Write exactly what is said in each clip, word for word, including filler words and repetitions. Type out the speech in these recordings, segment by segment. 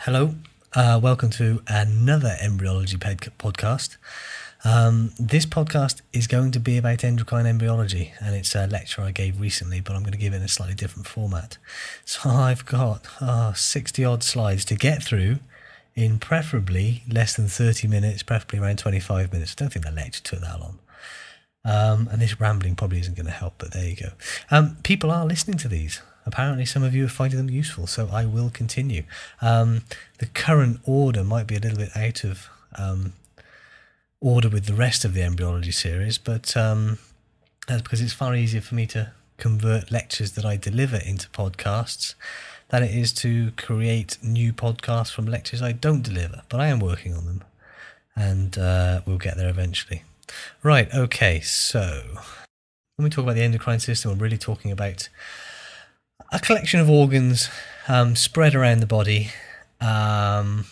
Hello, uh, welcome to another embryology ped- podcast. Um, this podcast is going to be about endocrine embryology, and it's a lecture I gave recently, but I'm going to give it in a slightly different format. So I've got uh, sixty odd slides to get through in preferably less than thirty minutes, preferably around twenty-five minutes. I don't think the lecture took that long. Um, and this rambling probably isn't going to help, but there you go. Um, people are listening to these. Apparently some of you are finding them useful, so I will continue. Um, the current order might be a little bit out of um, order with the rest of the embryology series, but um, that's because it's far easier for me to convert lectures that I deliver into podcasts than it is to create new podcasts from lectures I don't deliver, but I am working on them, and uh, we'll get there eventually. Right, okay, so when we talk about the endocrine system, we're really talking about a collection of organs um, spread around the body, um,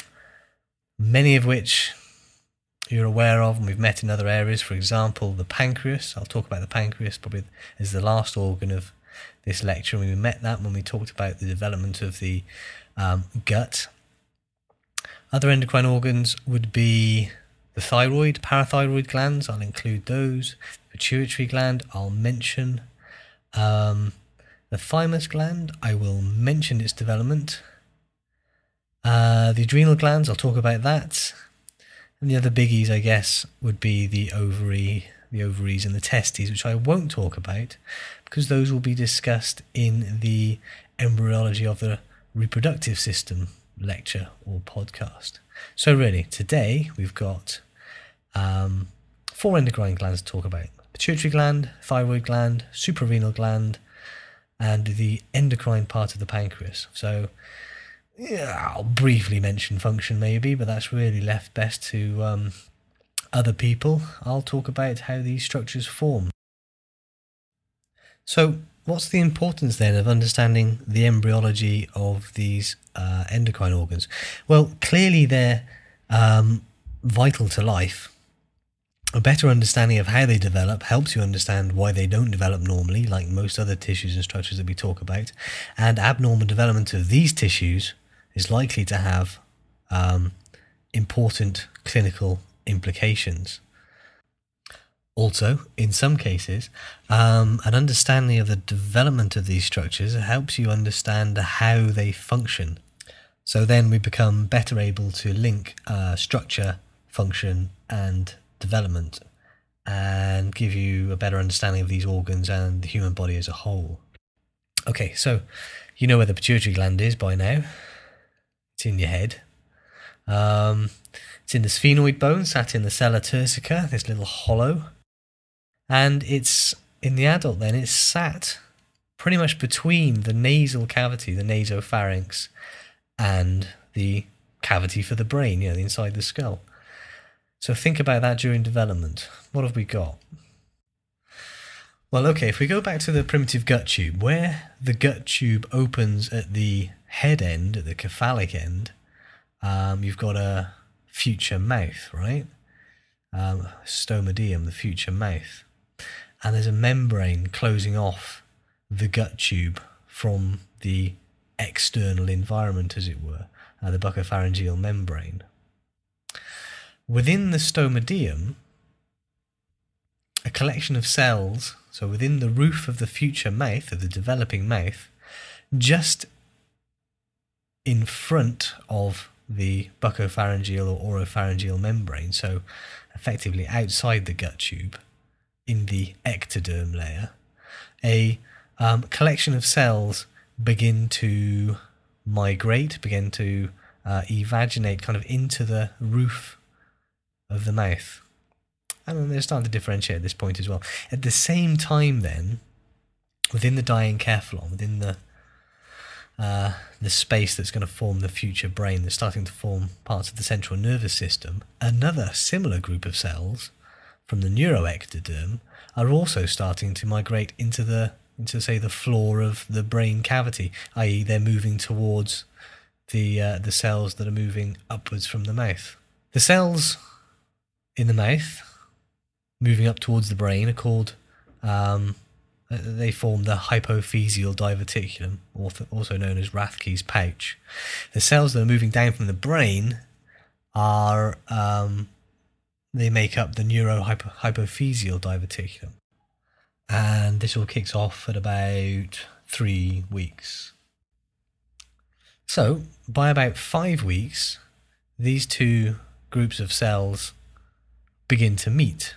many of which you're aware of and we've met in other areas. For example, the pancreas. I'll talk about the pancreas probably as the last organ of this lecture. We met that when we talked about the development of the um, gut. Other endocrine organs would be the thyroid, parathyroid glands. I'll include those. Pituitary gland, I'll mention. Um, The thymus gland, I will mention its development. Uh, the adrenal glands, I'll talk about that. And the other biggies, I guess, would be the ovary, the ovaries and the testes, which I won't talk about because those will be discussed in the embryology of the reproductive system lecture or podcast. So really, today we've got um, four endocrine glands to talk about. Pituitary gland, thyroid gland, suprarenal gland, and the endocrine part of the pancreas. So yeah, I'll briefly mention function maybe, but that's really left best to um, other people. I'll talk about how these structures form. So what's the importance then of understanding the embryology of these uh, endocrine organs? Well, clearly they're um, vital to life. A better understanding of how they develop helps you understand why they don't develop normally, like most other tissues and structures that we talk about. And abnormal development of these tissues is likely to have um, important clinical implications. Also, in some cases, um, an understanding of the development of these structures helps you understand how they function. So then we become better able to link uh, structure, function, and development and give you a better understanding of these organs and the human body as a whole. Okay, so you know where the pituitary gland is by now. It's in your head. Um, it's in the sphenoid bone, sat in the sella turcica, this little hollow. And it's in the adult then, it's sat pretty much between the nasal cavity, the nasopharynx, and the cavity for the brain, you know, inside the skull. So think about that during development. What have we got? Well, okay, if we go back to the primitive gut tube, where the gut tube opens at the head end, at the cephalic end, um, you've got a future mouth, right? Um, stomadeum, the future mouth. And there's a membrane closing off the gut tube from the external environment, as it were, uh, the buccopharyngeal membrane. Within the stomadeum, a collection of cells, so within the roof of the future mouth, of the developing mouth, just in front of the buccopharyngeal or oropharyngeal membrane, so effectively outside the gut tube, in the ectoderm layer, a um, collection of cells begin to migrate, begin to uh, evaginate kind of into the roof of the mouth. And they're starting to differentiate at this point as well. At the same time then, within the diencephalon, within the uh, the space that's going to form the future brain, that's starting to form parts of the central nervous system, another similar group of cells from the neuroectoderm are also starting to migrate into the into say the floor of the brain cavity, that is they're moving towards the uh, the cells that are moving upwards from the mouth. The cells in the mouth moving up towards the brain are called um, They form the hypophyseal diverticulum, also known as Rathke's pouch. The cells that are moving down from the brain are um, they make up the neurohypophyseal diverticulum, and this all kicks off at about three weeks. So by about five weeks, these two groups of cells begin to meet,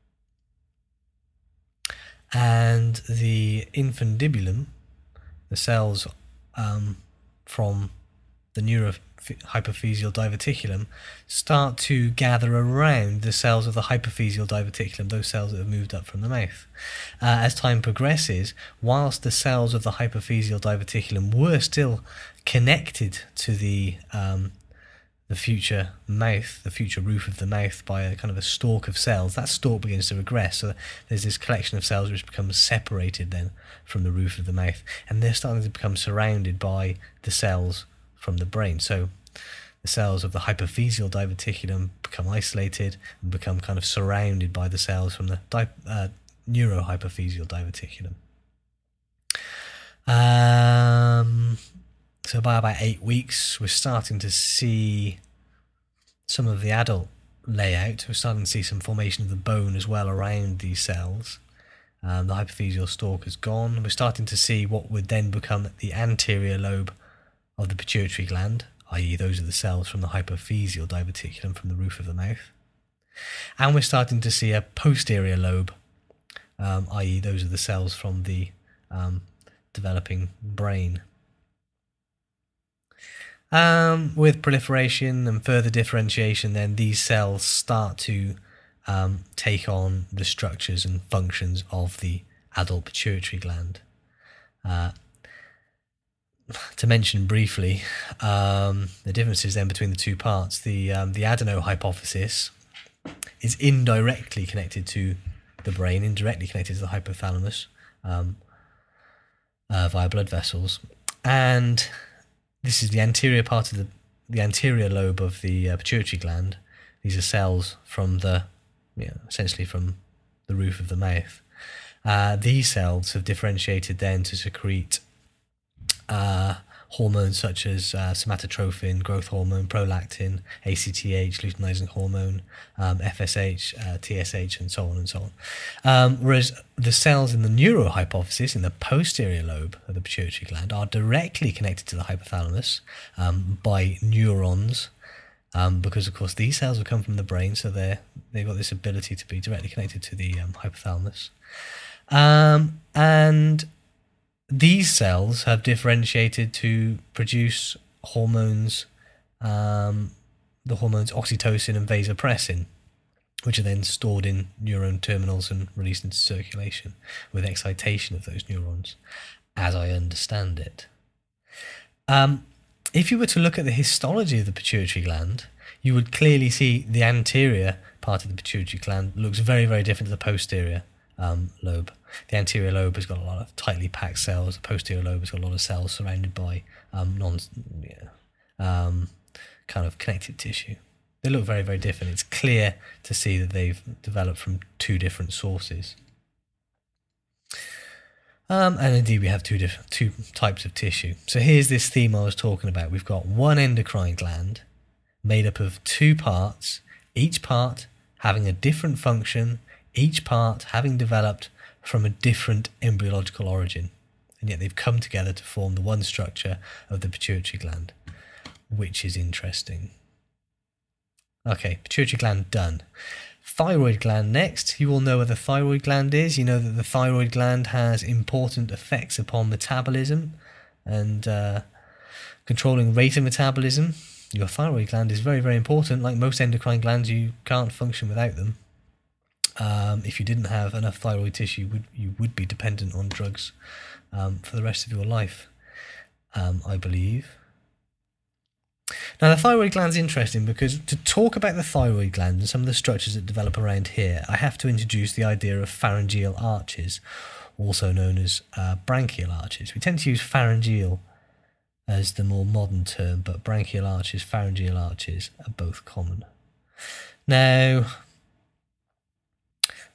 and the infundibulum, the cells um, from the neurohypophyseal diverticulum, start to gather around the cells of the hypophyseal diverticulum, those cells that have moved up from the mouth. Uh, as time progresses, whilst the cells of the hypophyseal diverticulum were still connected to the um, the future mouth, the future roof of the mouth by a kind of a stalk of cells, that stalk begins to regress. So there's this collection of cells which becomes separated then from the roof of the mouth, and they're starting to become surrounded by the cells from the brain. So the cells of the hypophyseal diverticulum become isolated and become kind of surrounded by the cells from the di- uh, neurohypophyseal diverticulum. Um... So by about eight weeks, we're starting to see some of the adult layout. We're starting to see some formation of the bone as well around these cells. Um, the hypophyseal stalk is gone. We're starting to see what would then become the anterior lobe of the pituitary gland, that is those are the cells from the hypophyseal diverticulum from the roof of the mouth. And we're starting to see a posterior lobe, um, that is those are the cells from the um, developing brain. Um, with proliferation and further differentiation, then these cells start to um, take on the structures and functions of the adult pituitary gland. Uh, to mention briefly um, the differences then between the two parts, the um, the adenohypophysis is indirectly connected to the brain, indirectly connected to the hypothalamus um, uh, via blood vessels, and this is the anterior part of the, the anterior lobe of the uh, pituitary gland. These are cells from the, you know, essentially from the roof of the mouth. Uh, these cells have differentiated then to secrete uh, hormones such as uh, somatotrophin, growth hormone, prolactin, A C T H, luteinizing hormone, um, F S H, uh, T S H, and so on and so on. Um, whereas the cells in the neurohypophysis, in the posterior lobe of the pituitary gland, are directly connected to the hypothalamus um, by neurons, um, because of course these cells have come from the brain, so they're, they've got this ability to be directly connected to the um, hypothalamus. Um, and these cells have differentiated to produce hormones, um, the hormones oxytocin and vasopressin, which are then stored in neuron terminals and released into circulation with excitation of those neurons, as I understand it. Um, if you were to look at the histology of the pituitary gland, you would clearly see the anterior part of the pituitary gland looks very, very different to the posterior um, lobe. The anterior lobe has got a lot of tightly packed cells. The posterior lobe has got a lot of cells surrounded by um, non, yeah, um, kind of connective tissue. They look very, very different. It's clear to see that they've developed from two different sources. Um, and indeed, we have two different two types of tissue. So here's this theme I was talking about. We've got one endocrine gland made up of two parts, each part having a different function, each part having developed from a different embryological origin, and yet they've come together to form the one structure of the pituitary gland, which is interesting. Okay, pituitary gland done. Thyroid gland next. You all know what the thyroid gland is. You know that the thyroid gland has important effects upon metabolism and uh, controlling rate of metabolism. Your thyroid gland is very, very important. Like most endocrine glands, you can't function without them. Um, if you didn't have enough thyroid tissue, you would, you would be dependent on drugs um, for the rest of your life, um, I believe. Now, the thyroid gland is interesting because to talk about the thyroid gland and some of the structures that develop around here, I have to introduce the idea of pharyngeal arches, also known as uh, branchial arches. We tend to use pharyngeal as the more modern term, but branchial arches, pharyngeal arches are both common. Now,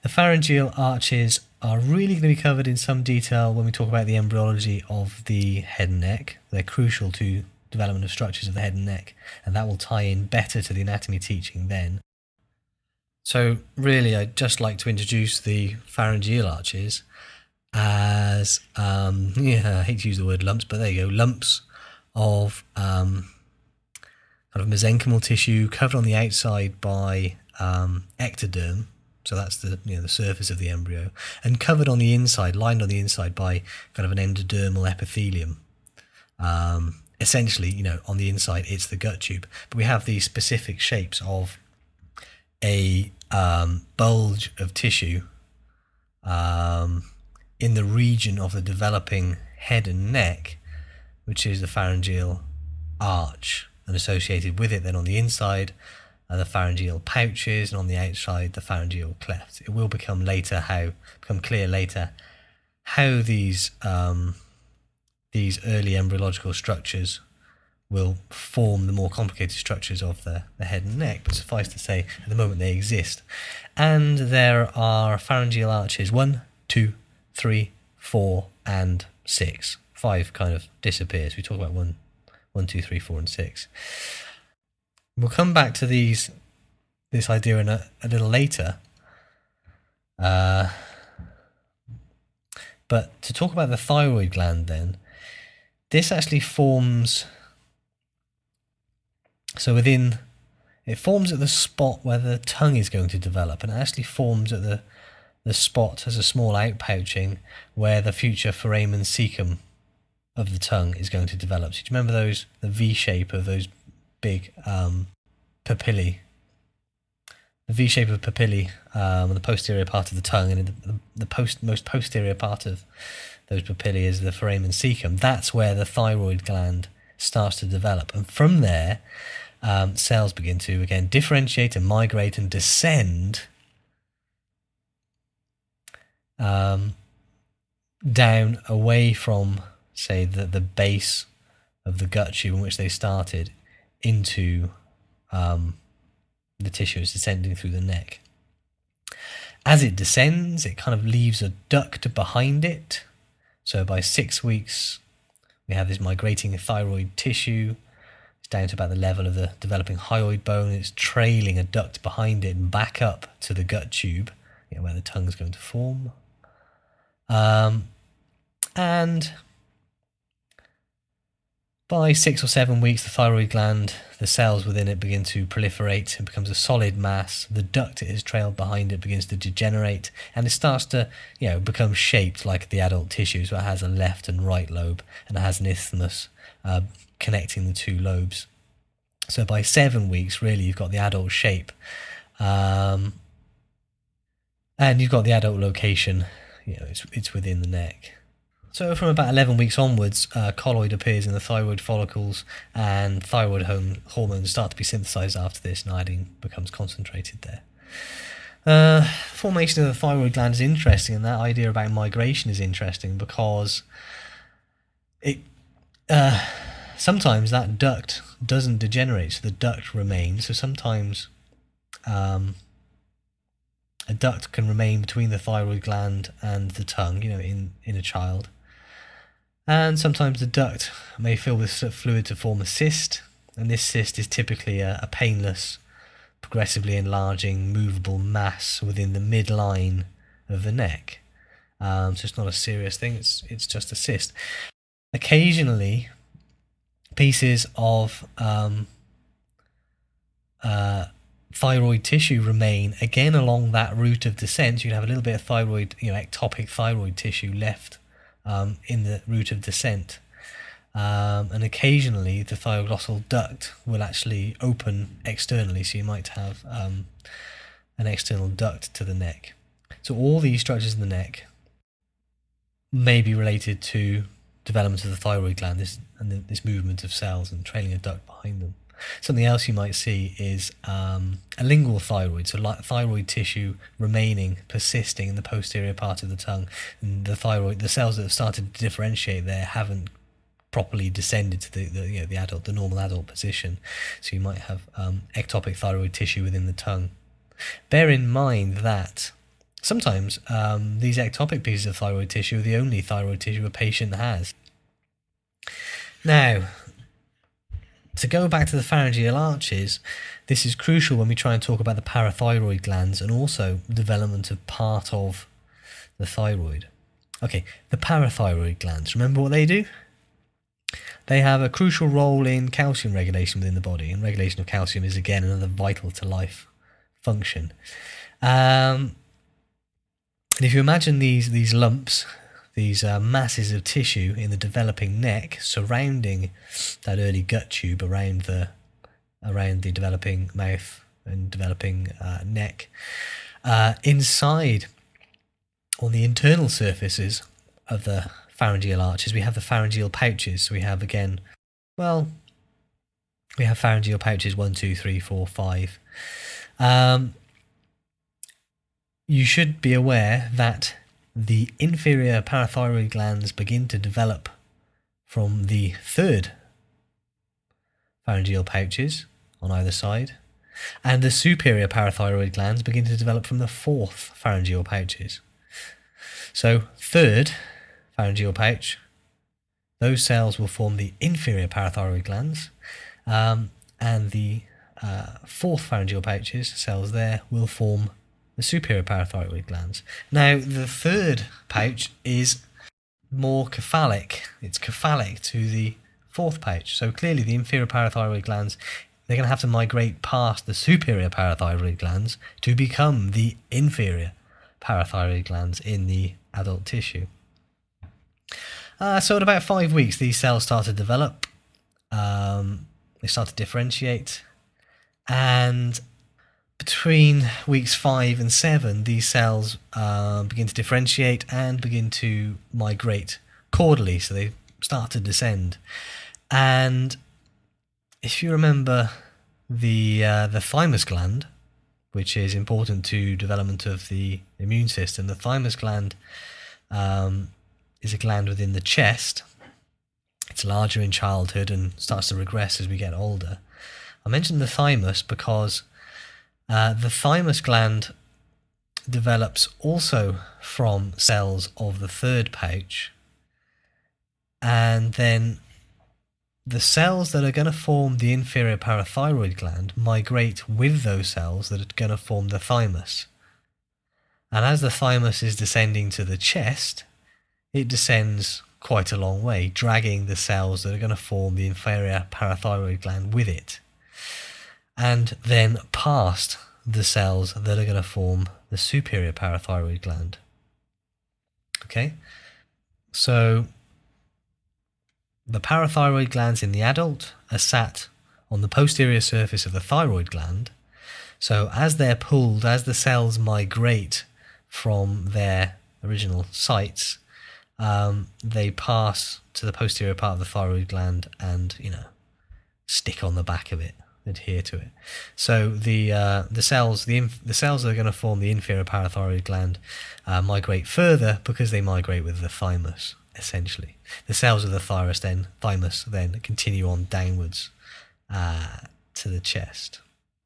The pharyngeal arches are really going to be covered in some detail when we talk about the embryology of the head and neck. They're crucial to development of structures of the head and neck, and that will tie in better to the anatomy teaching then. So really, I'd just like to introduce the pharyngeal arches as, um, yeah, I hate to use the word lumps, but there you go, lumps of um, kind of mesenchymal tissue covered on the outside by um, ectoderm. So that's the you know the surface of the embryo, and covered on the inside, lined on the inside by kind of an endodermal epithelium. Um, essentially, you know, on the inside it's the gut tube, but we have these specific shapes of a um, bulge of tissue um, in the region of the developing head and neck, which is the pharyngeal arch, and associated with it then on the inside are the pharyngeal pouches, and on the outside the pharyngeal clefts. It will become later how become clear later how these um, these early embryological structures will form the more complicated structures of the, the head and neck, but suffice to say at the moment they exist. And there are pharyngeal arches one, two, three, four, and six. Five kind of disappears. We talk about one, one, two, three, four, and six. We'll come back to these, this idea in a, a little later. Uh, but to talk about the thyroid gland then, this actually forms, so within, it forms at the spot where the tongue is going to develop, and it actually forms at the, the spot as a small outpouching where the future foramen cecum of the tongue is going to develop. So do you remember those, the V shape of those big um, papillae, the V shape of papillae um, on the posterior part of the tongue, and the, the post, most posterior part of those papillae is the foramen cecum. That's where the thyroid gland starts to develop, and from there um, cells begin to again differentiate and migrate and descend um, down away from, say, the, the base of the gut tube in which they started into um, the tissues descending through the neck. As it descends, it kind of leaves a duct behind it. So by six weeks, we have this migrating thyroid tissue. It's down to about the level of the developing hyoid bone. It's trailing a duct behind it and back up to the gut tube, you know, where the tongue is going to form. Um, and by six or seven weeks, the thyroid gland, the cells within it begin to proliferate. It becomes a solid mass. The duct it has trailed behind it begins to degenerate, and it starts to, you know, become shaped like the adult tissue. So it has a left and right lobe, and it has an isthmus uh, connecting the two lobes. So by seven weeks, really, you've got the adult shape, um, and you've got the adult location. You know, it's it's within the neck. So from about eleven weeks onwards, uh, colloid appears in the thyroid follicles, and thyroid hormones start to be synthesized after this, and iodine becomes concentrated there. Uh, formation of the thyroid gland is interesting, and that idea about migration is interesting because it uh, sometimes that duct doesn't degenerate, so the duct remains. So sometimes um, a duct can remain between the thyroid gland and the tongue, you know, in, in a child. And sometimes the duct may fill with fluid to form a cyst, and this cyst is typically a, a painless, progressively enlarging, movable mass within the midline of the neck. Um, so it's not a serious thing, it's, it's just a cyst. Occasionally, pieces of um, uh, thyroid tissue remain, again along that route of descent. You'd have a little bit of thyroid, you know, ectopic thyroid tissue left Um, in the route of descent, um, and occasionally the thyroglossal duct will actually open externally, so you might have um, an external duct to the neck. So all these structures in the neck may be related to development of the thyroid gland, this, and the, this movement of cells and trailing a duct behind them. Something else you might see is um, a lingual thyroid, so like thyroid tissue remaining, persisting in the posterior part of the tongue. And the thyroid, the cells that have started to differentiate there haven't properly descended to the, the you know the adult, the normal adult position. So you might have um, ectopic thyroid tissue within the tongue. Bear in mind that sometimes um, these ectopic pieces of thyroid tissue are the only thyroid tissue a patient has. Now, to go back to the pharyngeal arches, this is crucial when we try and talk about the parathyroid glands and also development of part of the thyroid. Okay, the parathyroid glands, remember what they do? They have a crucial role in calcium regulation within the body, and regulation of calcium is again another vital to life function. Um, and if you imagine these, these lumps, these uh, masses of tissue in the developing neck surrounding that early gut tube around the around the developing mouth and developing uh, neck, uh, inside on the internal surfaces of the pharyngeal arches we have the pharyngeal pouches. So we have again, well, we have pharyngeal pouches one, two, three, four, five. Um, you should be aware that the inferior parathyroid glands begin to develop from the third pharyngeal pouches on either side, and the superior parathyroid glands begin to develop from the fourth pharyngeal pouches. So third pharyngeal pouch, those cells will form the inferior parathyroid glands, um, and the uh, fourth pharyngeal pouches, cells there, will form the superior parathyroid glands. Now, the third pouch is more cephalic. It's cephalic to the fourth pouch. So clearly the inferior parathyroid glands, they're going to have to migrate past the superior parathyroid glands to become the inferior parathyroid glands in the adult tissue. Uh, so at about five weeks, these cells start to develop. Um, they start to differentiate. And between weeks five and seven, these cells uh, begin to differentiate and begin to migrate caudally, so they start to descend. And if you remember the uh, the thymus gland, which is important to development of the immune system, the thymus gland um, is a gland within the chest. It's larger in childhood and starts to regress as we get older. I mentioned the thymus because Uh, the thymus gland develops also from cells of the third pouch, and then the cells that are going to form the inferior parathyroid gland migrate with those cells that are going to form the thymus. And as the thymus is descending to the chest, it descends quite a long way, dragging the cells that are going to form the inferior parathyroid gland with it, and then past the cells that are going to form the superior parathyroid gland. Okay, so the parathyroid glands in the adult are sat on the posterior surface of the thyroid gland. So as they're pulled, as the cells migrate from their original sites, um, they pass to the posterior part of the thyroid gland and, you know, stick on the back of it, adhere to it. So the uh, the cells the inf- the cells that are going to form the inferior parathyroid gland uh, migrate further because they migrate with the thymus. Essentially, the cells of the thymus then thymus then continue on downwards uh, to the chest.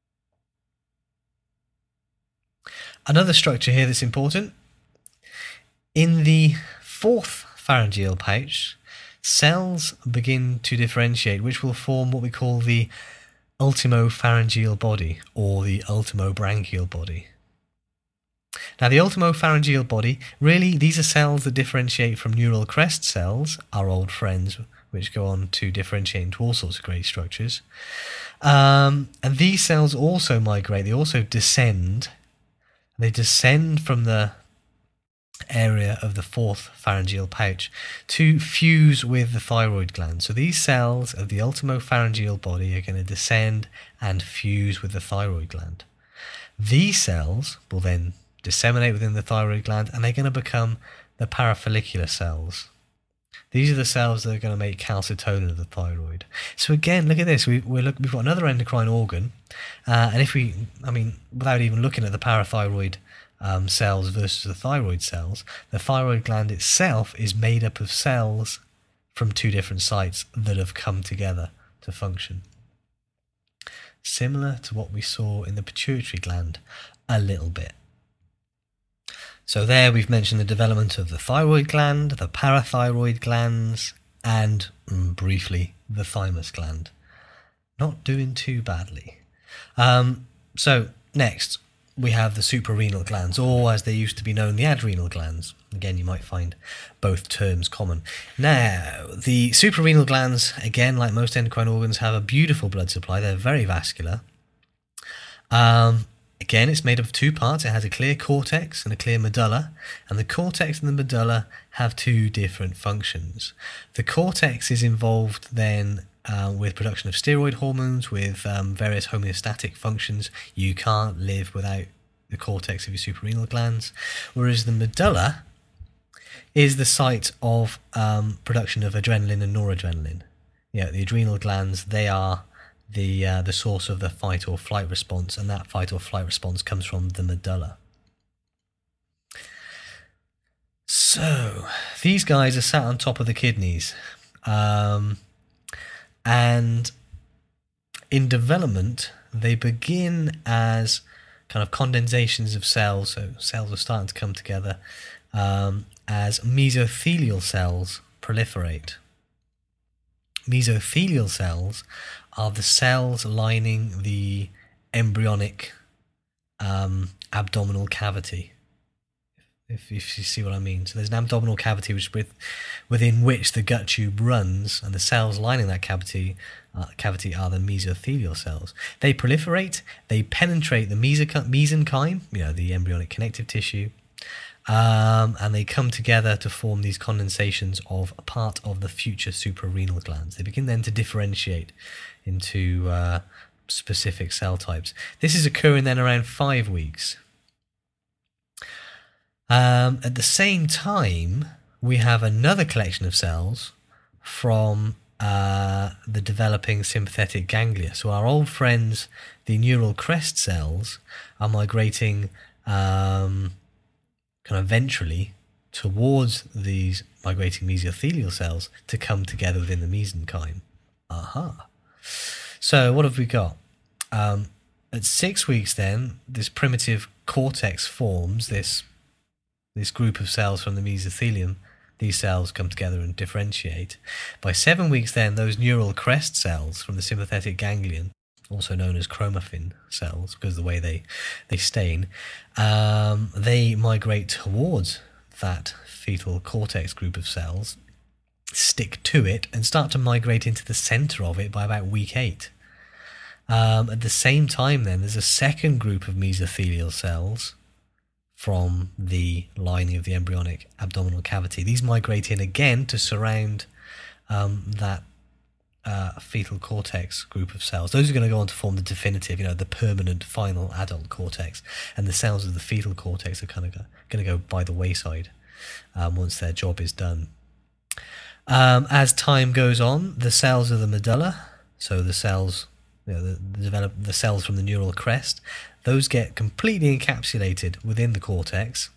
Another structure here that's important: in the fourth pharyngeal pouch, cells begin to differentiate, which will form what we call the ultimopharyngeal body or the ultimobranchial body. Now, the ultimopharyngeal body, really, these are cells that differentiate from neural crest cells, our old friends, which go on to differentiate into all sorts of great structures. Um, and these cells also migrate, they also descend. They descend from the area of the fourth pharyngeal pouch to fuse with the thyroid gland. So these cells of the ultimopharyngeal body are going to descend and fuse with the thyroid gland. These cells will then disseminate within the thyroid gland, and they're going to become the parafollicular cells. These are the cells that are going to make calcitonin of the thyroid. So again, look at this. We, we're look, we've got another endocrine organ, uh, and if we, I mean, without even looking at the parathyroid um, cells versus the thyroid cells, the thyroid gland itself is made up of cells from two different sites that have come together to function. Similar to what we saw in the pituitary gland a little bit. So there we've mentioned the development of the thyroid gland, the parathyroid glands, and mm, briefly the thymus gland. Not doing too badly. Um, so next we have the suprarenal glands, or as they used to be known, the adrenal glands. Again, you might find both terms common. Now, the suprarenal glands, again, like most endocrine organs, have a beautiful blood supply. They're very vascular. Um, again, it's made up of two parts. It has a clear cortex and a clear medulla, and the cortex and the medulla have two different functions. The cortex is involved then Uh, with production of steroid hormones, with um, various homeostatic functions. You can't live without the cortex of your suprarenal glands. Whereas the medulla is the site of um, production of adrenaline and noradrenaline. Yeah, the adrenal glands, they are the uh, the source of the fight or flight response, and that fight or flight response comes from the medulla. So these guys are sat on top of the kidneys. Um, And in development, they begin as kind of condensations of cells, so cells are starting to come together um, as mesothelial cells proliferate. Mesothelial cells are the cells lining the embryonic um, abdominal cavity. If, if you see what I mean. So there's an abdominal cavity which with, within which the gut tube runs, and the cells lining that cavity uh, cavity are the mesothelial cells. They proliferate, they penetrate the mesenchyme, you know, the embryonic connective tissue, um, and they come together to form these condensations of a part of the future suprarenal glands. They begin then to differentiate into uh, specific cell types. This is occurring then around five weeks. Um, at the same time, we have another collection of cells from uh, the developing sympathetic ganglia. So our old friends, the neural crest cells, are migrating um, kind of ventrally towards these migrating mesothelial cells to come together within the mesenchyme. Aha. So what have we got? Um, at six weeks then, this primitive cortex forms, this this group of cells from the mesothelium. These cells come together and differentiate. By seven weeks then, those neural crest cells from the sympathetic ganglion, also known as chromaffin cells because of the way they, they stain, um, they migrate towards that fetal cortex group of cells, stick to it, and start to migrate into the center of it by about week eight. Um, at the same time then, there's a second group of mesothelial cells from the lining of the embryonic abdominal cavity. These migrate in again to surround um, that uh, fetal cortex group of cells. Those are going to go on to form the definitive, you know, the permanent final adult cortex. And the cells of the fetal cortex are kind of going to go by the wayside um, once their job is done. Um, as time goes on, the cells of the medulla, so the cells, you know, the, the, develop, the cells from the neural crest, those get completely encapsulated within the cortex.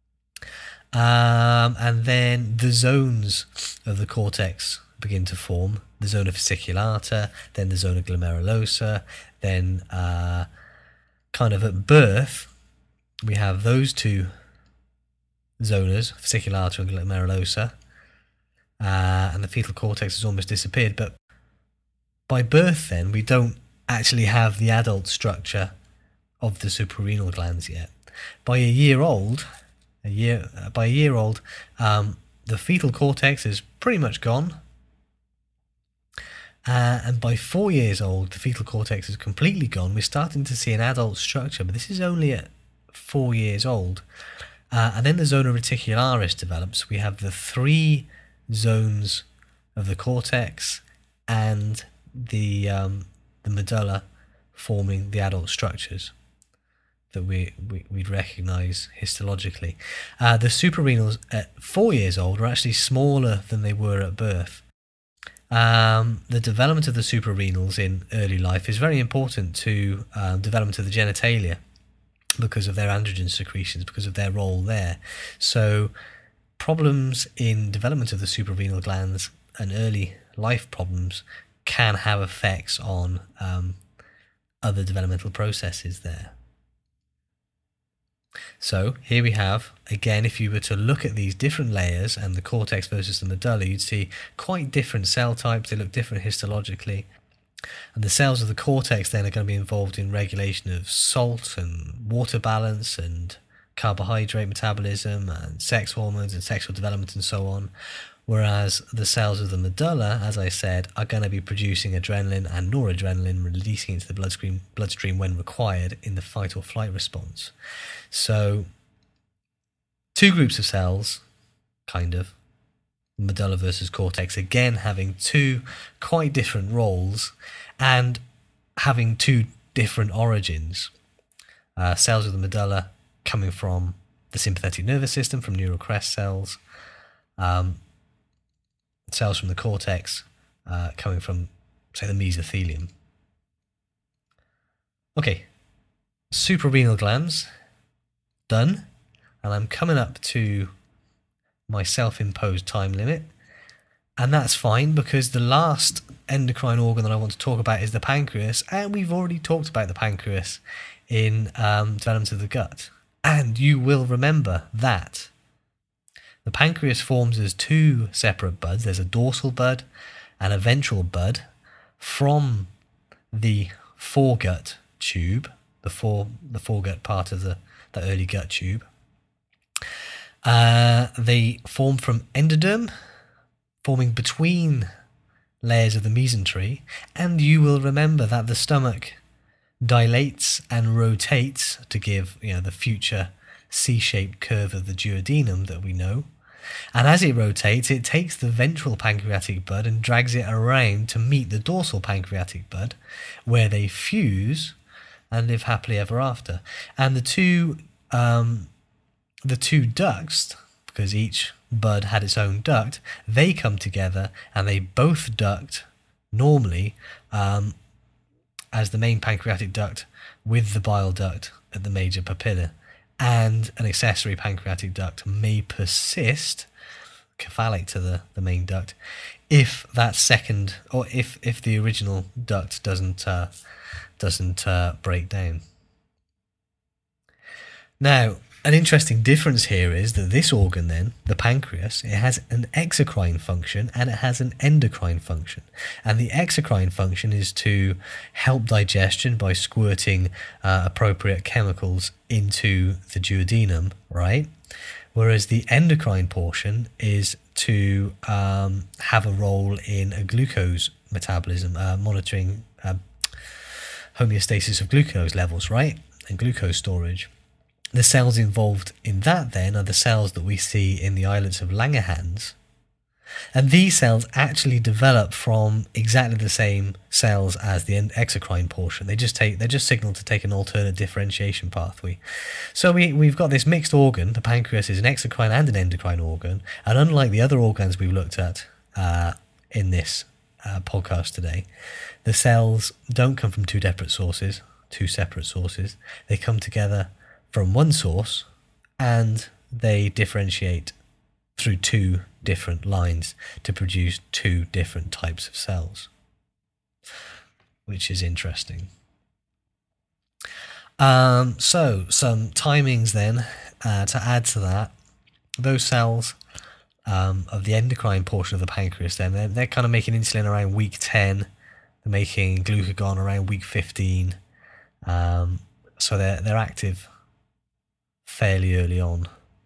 Um, and then the zones of the cortex begin to form. The zona fasciculata, then the zona glomerulosa, then uh, kind of at birth, we have those two zonas, fasciculata and glomerulosa, uh, and the fetal cortex has almost disappeared. But by birth then, we don't actually have the adult structure of the suprarenal glands yet. By a year old, a year uh, by a year old, um, the fetal cortex is pretty much gone, uh, and by four years old, the fetal cortex is completely gone. We're starting to see an adult structure, but this is only at four years old, uh, and then the zona reticularis develops. We have the three zones of the cortex and the um, the medulla forming the adult structures that we, we, we'd recognise histologically. Uh, the suprarenals at four years old are actually smaller than they were at birth. Um, the development of the suprarenals in early life is very important to um, development of the genitalia because of their androgen secretions, because of their role there. So problems in development of the suprarenal glands and early life problems can have effects on um, other developmental processes there. So here we have, again, if you were to look at these different layers and the cortex versus the medulla, you'd see quite different cell types. They look different histologically. And the cells of the cortex then are going to be involved in regulation of salt and water balance and carbohydrate metabolism and sex hormones and sexual development and so on. Whereas the cells of the medulla, as I said, are going to be producing adrenaline and noradrenaline, releasing into the bloodstream, bloodstream when required in the fight or flight response. So, two groups of cells, kind of, medulla versus cortex, again having two quite different roles and having two different origins. Uh, cells of the medulla coming from the sympathetic nervous system, from neural crest cells. Um, cells from the cortex uh, coming from, say, the mesothelium. Okay, suprarenal glands, done. And I'm coming up to my self-imposed time limit. And that's fine, because the last endocrine organ that I want to talk about is the pancreas. And we've already talked about the pancreas in um, development of the gut. And you will remember that the pancreas forms as two separate buds. There's a dorsal bud and a ventral bud from the foregut tube, the fore the foregut part of the, the early gut tube. Uh, they form from endoderm, forming between layers of the mesentery, and you will remember that the stomach dilates and rotates to give, you know, the future C-shaped curve of the duodenum that we know. And as it rotates, it takes the ventral pancreatic bud and drags it around to meet the dorsal pancreatic bud, where they fuse and live happily ever after. And the two, um, the two ducts, because each bud had its own duct, they come together and they both duct normally um, as the main pancreatic duct with the bile duct at the major papilla. And an accessory pancreatic duct may persist, cephalic to the, the main duct, if that second, or if, if the original duct doesn't uh, doesn't uh, break down. Now, an interesting difference here is that this organ then, the pancreas, it has an exocrine function and it has an endocrine function. And the exocrine function is to help digestion by squirting uh, appropriate chemicals into the duodenum, right? Whereas the endocrine portion is to um, have a role in a glucose metabolism, uh, monitoring uh, homeostasis of glucose levels, right? And glucose storage. The cells involved in that then are the cells that we see in the islets of Langerhans. And these cells actually develop from exactly the same cells as the exocrine portion. They just take, they're just signaled to take an alternate differentiation pathway. So we, we've got this mixed organ. The pancreas is an exocrine and an endocrine organ. And unlike the other organs we've looked at uh, in this uh, podcast today, the cells don't come from two separate sources, two separate sources. They come together from one source, and they differentiate through two different lines to produce two different types of cells, which is interesting. Um, so, some timings then uh, to add to that. Those cells um, of the endocrine portion of the pancreas, then they're, they're kind of making insulin around week ten. They're making glucagon around week fifteen. Um, so they're they're active fairly early on.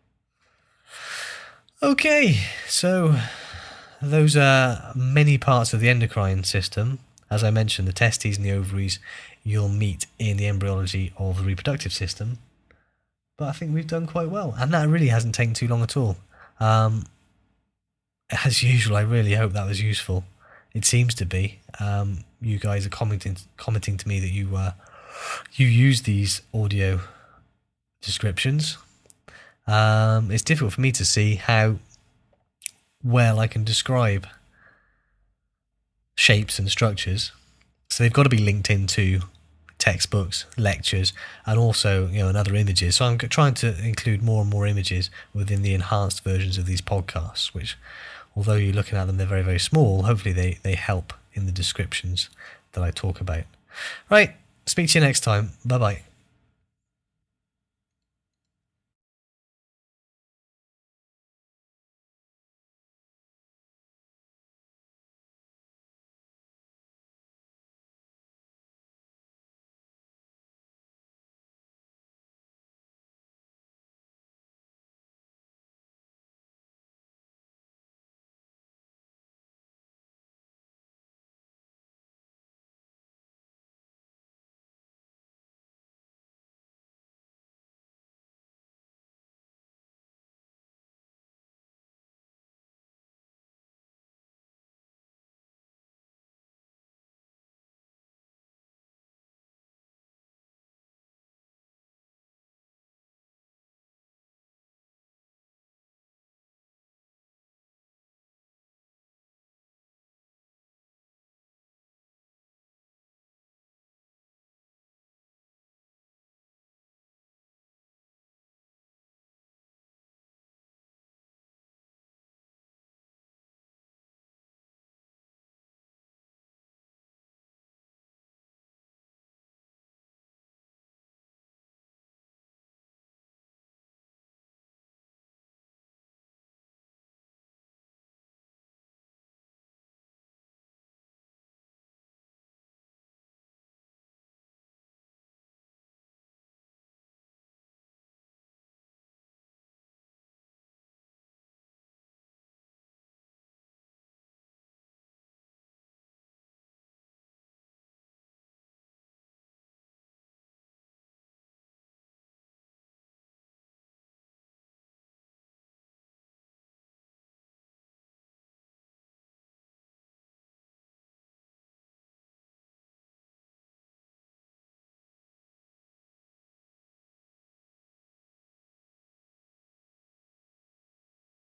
Okay, so those are many parts of the endocrine system. As I mentioned, the testes and the ovaries you'll meet in the embryology of the reproductive system. But I think we've done quite well, and that really hasn't taken too long at all. Um, as usual, I really hope that was useful. It seems to be. Um, you guys are commenting commenting to me that you uh, you use these audio descriptions. Um, it's difficult for me to see how well I can describe shapes and structures, so they've got to be linked into textbooks, lectures, and also, you know, and other images. So I'm trying to include more and more images within the enhanced versions of these podcasts, which, although you're looking at them, they're very, very small. Hopefully they, they help in the descriptions that I talk about. Right, speak to you next time. Bye bye.